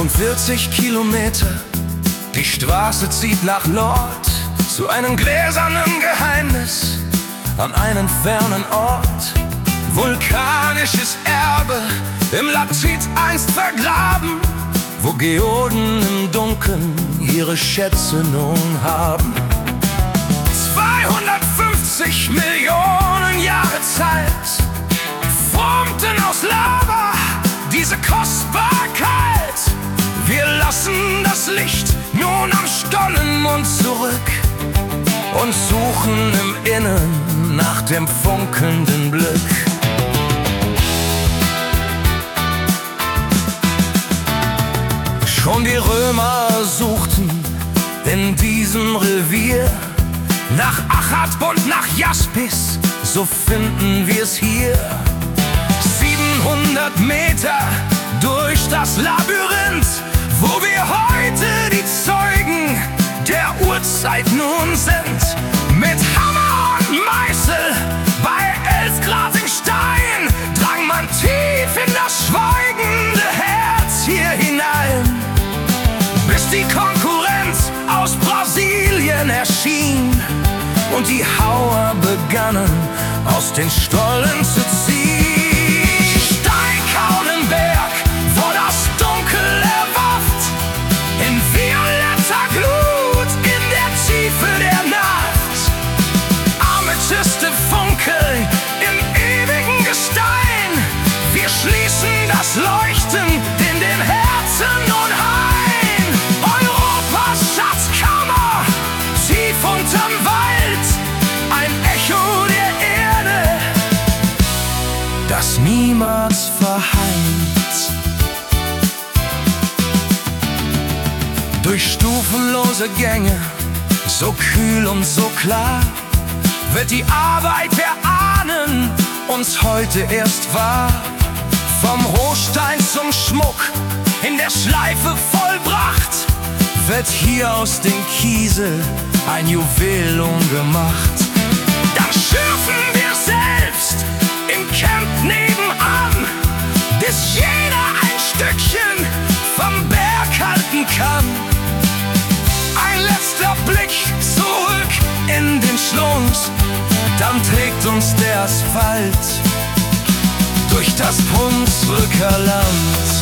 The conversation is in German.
48 Kilometer, die Straße zieht nach Nord, zu einem gläsernen Geheimnis an einen fernen Ort. Vulkanisches Erbe, im Lapsit einst vergraben, wo Geoden im Dunkeln ihre Schätze nun haben. 250 Millionen Jahre Zeit formten aus Lava diese Kostbarkeit. Wir lassen das Licht nun am Stollenmund zurück und suchen im Innern nach dem funkelnden Glück. Schon die Römer suchten in diesem Revier nach Achat und nach Jaspis, so finden wir's hier. 700 Meter durch das Labyrinth, wo wir heute die Zeugen der Urzeit nun sind. Mit Hammer und Meißel bei 11 Grad im Stein drang man tief in das schweigende Herz hier hinein, bis die Konkurrenz aus Brasilien erschien und die Hauer begannen aus den Stollen zu ziehen. Steinkaulenberg, wo das Dunkel erwacht, in violetter Glut in der Tiefe der Nacht. Amethyste funkeln im ewigen Gestein, wir schließen das Leuchten in den Herzen nun ein. Europas Schatzkammer, tief unterm Wald, ein Echo der Erde, das niemals verhallt. Durch stufenlose Gänge, so kühl und so klar, wird die Arbeit der Ahnen uns heute erst wahr. Vom Rohstein zum Schmuck in der Schleife vollbracht, wird hier aus dem Kiesel ein Juwelium gemacht. Dann schürfen wir selbst im Camp nebenan, bis jeder ein Stückchen vom Berg halten kann. Ein letzter Blick zurück in den Schlund, dann trägt uns der Asphalt durch das Brunsbücker Land.